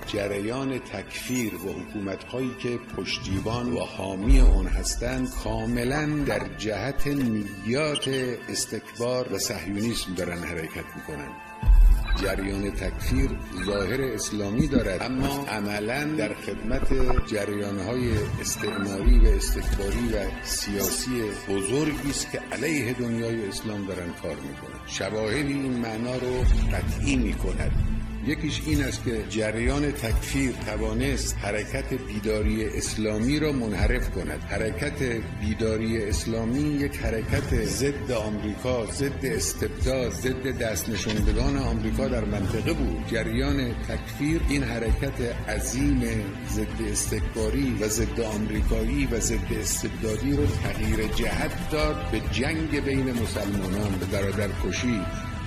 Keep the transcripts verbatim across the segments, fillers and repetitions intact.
جریان تکفیر و حکومت‌هایی که پشتیبان و حامی اون هستند کاملاً در جهت نیات استکبار و صهیونیسم دارن حرکت میکنن. جریان تکفیر ظاهر اسلامی دارد اما عملاً در خدمت جریان‌های استعماری و استکباری و سیاسی بزرگی است که علیه دنیای اسلام دارن کار میکنن. شواهدی این معنا رو قطعی میکند. یکیش این است که جریان تکفیر توانست حرکت بیداری اسلامی را منحرف کند. حرکت بیداری اسلامی یک حرکت ضد آمریکا، ضد استبداد، ضد دست نشاندگان آمریکا در منطقه بود. جریان تکفیر این حرکت عظیم ضد استکباری و ضد آمریکایی و ضد استبدادی رو تغییر جهت داد به جنگ بین مسلمانان، به برادرکشی.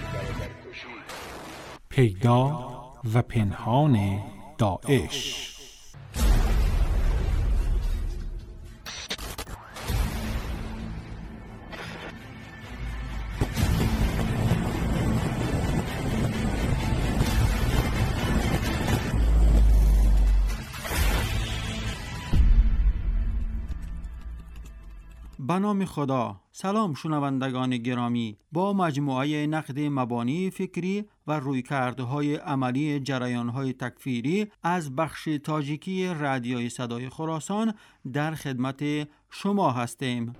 پیدا و پنهان داعش. به نام خدا. سلام شنوندگان گرامی. با مجموعه نقد مبانی فکری و رویکردهای عملی جریانهای تکفیری از بخش تاجیکی رادیوی صدای خراسان در خدمت شما هستیم.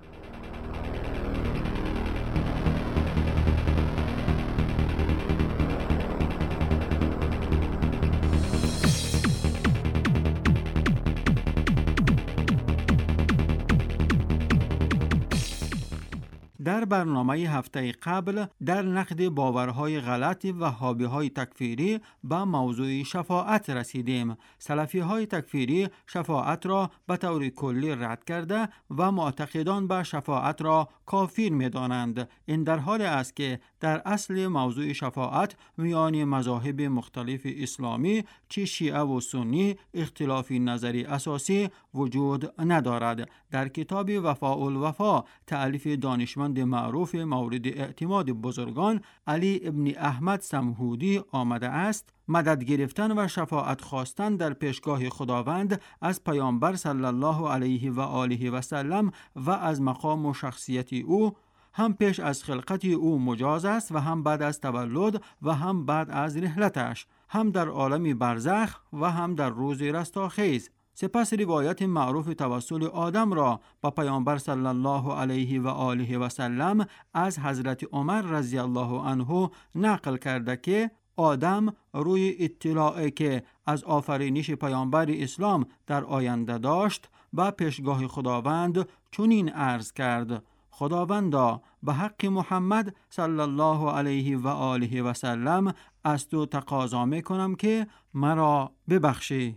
در برنامه هفته قبل در نقد باورهای غلط وهابی‌های تکفیری به موضوع شفاعت رسیدیم. سلفی‌های تکفیری شفاعت را به طور کلی رد کرده و معتقدان به شفاعت را کافر می‌دانند. این در حال است که در اصل موضوع شفاعت میان مذاهب مختلف اسلامی چه شیعه و سنی اختلافی نظری اساسی وجود ندارد. در کتاب وفاء الوفا تألیف دانشمند معروف مورد اعتماد بزرگان علی ابن احمد سمهودی آمده است: مدد گرفتن و شفاعت خواستن در پیشگاه خداوند از پیامبر صلی الله علیه و آله و سلم و از مقام و شخصیت او هم پیش از خلقت او مجاز است و هم بعد از تولد و هم بعد از رحلتش، هم در عالم برزخ و هم در روز رستاخیز. سپس روایت معروف توسل آدم را با پیامبر صلی الله علیه و آله و سلم از حضرت عمر رضی الله عنه نقل کرده که آدم روی اطلاعی که از آفرینش پیامبر اسلام در آینده داشت با پیشگاه خداوند چنین عرض کرد: خداوندا، به حق محمد صلی الله علیه و آله و سلم از تو تقاضا می کنم که مرا ببخشی.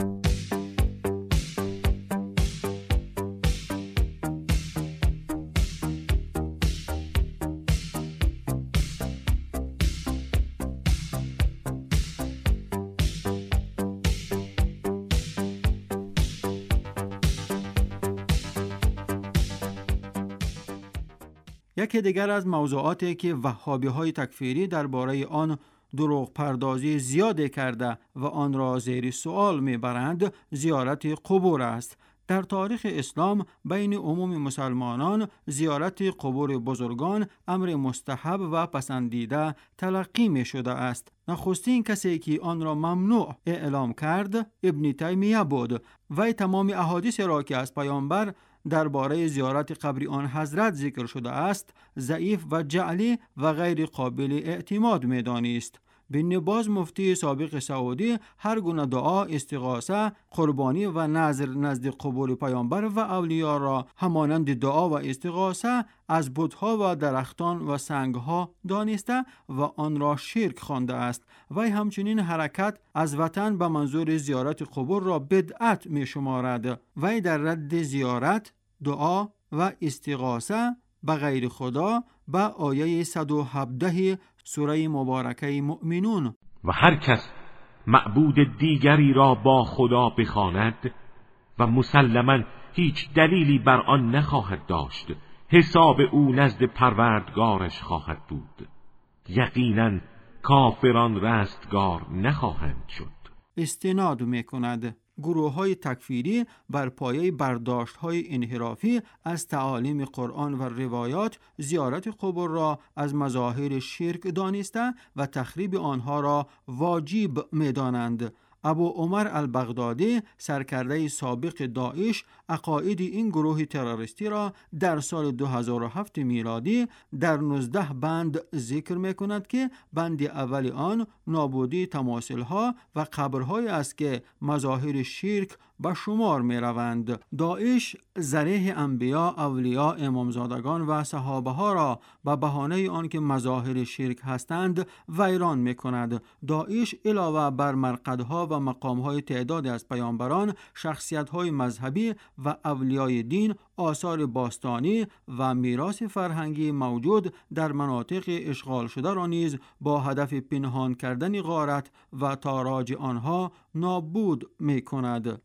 یکی دیگر از موضوعاتی که وهابی‌های تکفیری درباره آن دروغ پردازی زیاده کرده و آن را زیر سوال میبرند زیارت قبور است. در تاریخ اسلام بین عموم مسلمانان زیارت قبور بزرگان امر مستحب و پسندیده تلقی می شده است. نخستین کسی که آن را ممنوع اعلام کرد ابن تیمیه بود. وی تمام احادیث را که از پیامبر درباره زیارت قبر آن حضرت ذکر شده است ضعیف و جعلی و غیر قابل اعتماد می دانست. بن باز مفتی سابق سعودی هر گونه دعا، استغاثه، قربانی و نذر نزد قبور پیامبر و اولیاء را همانند دعا و استغاثه از بت‌ها و درختان و سنگ‌ها دانسته و آن را شرک خوانده است. وی همچنین حرکت از وطن به منظور زیارت قبور را بدعت می شمارد. وی در رد زیارت، دعا و استغاثه به غیر خدا به آیه صد و هفده سوره مبارکه مؤمنون: و هر کس معبود دیگری را با خدا بخواند و مسلماً هیچ دلیلی بر آن نخواهد داشت، حساب او نزد پروردگارش خواهد بود. یقیناً کافران رستگار نخواهند شد. استناد می‌کند. گروه‌های تکفیری بر پایه برداشت‌های انحرافی از تعالیم قرآن و روایات زیارت قبور را از مظاهر شرک دانسته و تخریب آنها را واجب می‌دانند. ابو عمر البغدادی سرکرده سابق داعش عقاید این گروه تروریستی را در سال دو هزار و هفت میلادی در نوزده بند ذکر می کند که بند اول آن نابودی تماثیل‌ها و قبرهای است که مظاهر شرک به شمار می روند. داعش ذریح انبیا، اولیاء، امامزادگان و صحابه ها را به بهانه آنکه مظاهر شرک هستند ویران می کند. داعش علاوه بر مرقدها و مقامهای تعدادی از پیامبران، شخصیت‌های مذهبی و اولیای دین، آثار باستانی و میراث فرهنگی موجود در مناطق اشغال شده را نیز با هدف پنهان کردن غارت و تاراج آنها نابود می کند.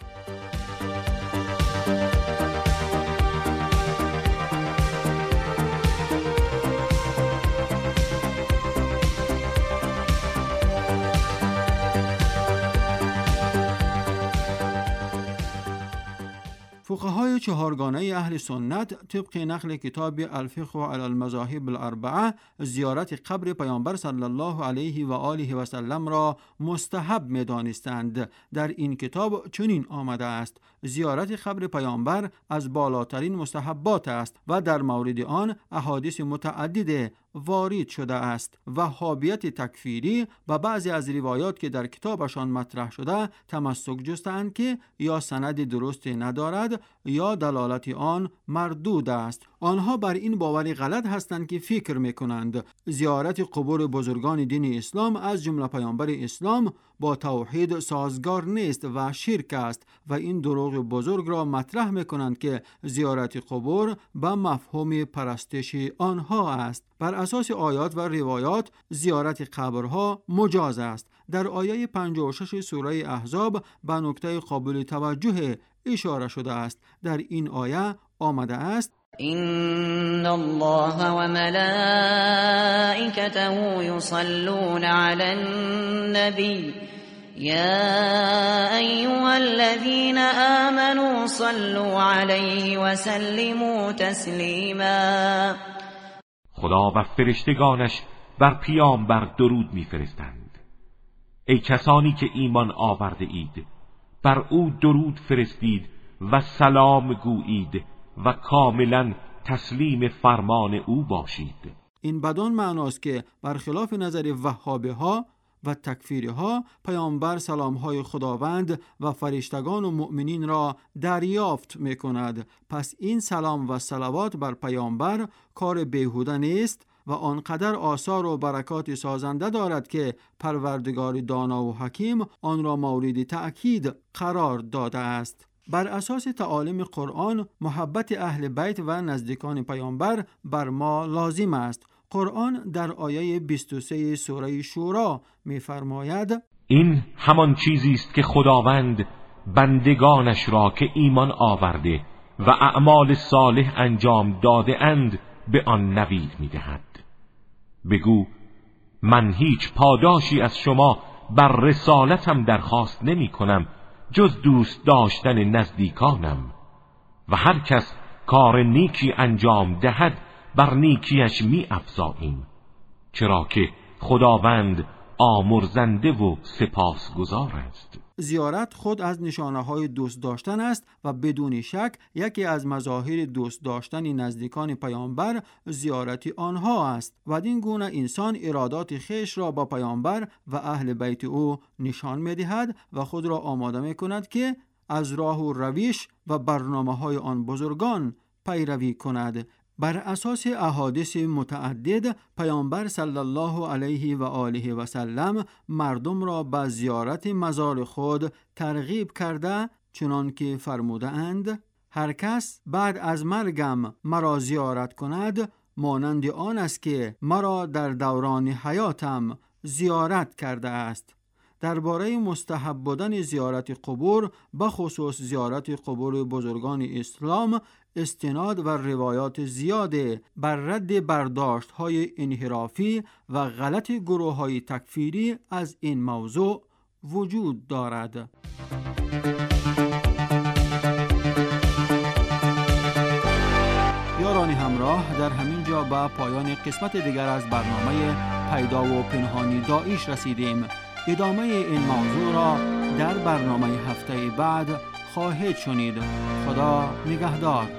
فقهای چهارگانه اهل سنت طبق نقل کتاب الفقه علی المذاهب الاربعه زیارت قبر پیامبر صلی الله علیه و آله و سلم را مستحب می دانستند. در این کتاب چنین آمده است: زیارت قبر پیامبر از بالاترین مستحبات است و در مورد آن احادیث متعدد وارد شده است. وهابیت تکفیری و بعضی از روایات که در کتابشان مطرح شده تمسک جستند که یا سند درست ندارد یا دلالت آن مردود است. آنها بر این باور غلط هستند که فکر میکنند زیارت قبور بزرگان دین اسلام از جمله پیامبر اسلام با توحید سازگار نیست و شرک است و این دروغ بزرگ را مطرح میکنند که زیارت قبور به مفهوم پرستش آنها است. بر اساس آیات و روایات زیارت قبرها مجاز است. در آیه پنجاه و شش سوره احزاب به نکته قابل توجه اشاره شده است. در این آیه آمده است: إن الله وملائكته يصلون على النبي يا أيها الذين آمنوا صلوا عليه وسلموا تسلیما. خدا و فرشتگانش بر پیامبر درود می‌فرستند. ای کسانی که ایمان آورده اید، بر او درود فرستید و سلام گویید و کاملا تسلیم فرمان او باشید. این بدان معناست که برخلاف نظر وهابی ها و تکفیری ها پیامبر سلام های خداوند و فرشتگان و مؤمنین را دریافت می کند. پس این سلام و صلوات بر پیامبر کار بیهوده نیست و آنقدر آثار و برکات سازنده دارد که پروردگار دانا و حکیم آن را مورد تأکید قرار داده است. بر اساس تعالیم قرآن محبت اهل بیت و نزدیکان پیامبر بر ما لازم است. قرآن در آیه بیست و سه سوره شورا می‌فرماید: این همان چیزی است که خداوند بندگانش را که ایمان آورده و اعمال صالح انجام داده اند به آن نوید می‌دهد. بگو من هیچ پاداشی از شما بر رسالتم درخواست نمی‌کنم جز دوست داشتن نزدیکانم و هر کس کار نیکی انجام دهد بر نیکیش می افزاییم، چرا که خداوند آمرزنده و سپاسگزار است. زیارت خود از نشانه های دوست داشتن است و بدون شک یکی از مظاهر دوست داشتن نزدیکان پیامبر زیارت آنها است و این گونه انسان ارادات خویش را با پیامبر و اهل بیت او نشان می دهد و خود را آماده می کند که از راه و روش و برنامه های آن بزرگان پیروی کند. بر اساس احادیث متعدد پیامبر صلی الله علیه و آله و سلم مردم را به زیارت مزار خود ترغیب کرده، چنان که فرموده اند: هر کس بعد از مرگم مرا زیارت کند مانند آن است که مرا در دوران حیاتم زیارت کرده است. درباره مستحب بودن زیارت قبور به خصوص زیارت قبور بزرگان اسلام استناد و روایات زیاده بر رد برداشت‌های انحرافی و غلط گروه‌های تکفیری از این موضوع وجود دارد. یاران همراه، در همین جا به پایان قسمت دیگر از برنامه پیدا و پنهانی داعش رسیدیم. ادامه این موضوع را در برنامه هفته بعد خواهید شنید. خدا نگهدار.